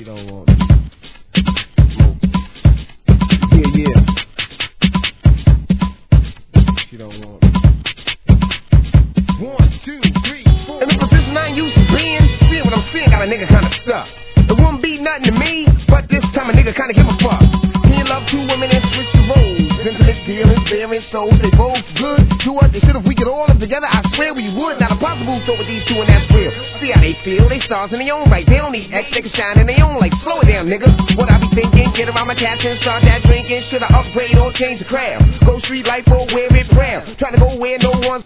She don't want me. Smoke. Yeah. She don't want me. 1, 2, 3, 4. In the position I ain't used to being, seeing what I'm seeing got a nigga kinda stuck. It wouldn't be nothing to me, but this time a nigga kinda give a fuck. Can you love two women and switch the roles? Intimate dealings, bearing souls, they both good to us. They should if we could all live together, I swear we would. Not impossible to with these two and that's real. See how they feel, they stars in their own right. They don't need X, they can shine in their own light. Slow it down, nigga. What I be thinking, get around my cats and start that drinking. Should I upgrade or change the crowd? Go street life or wear it brown? Trying to go where no one's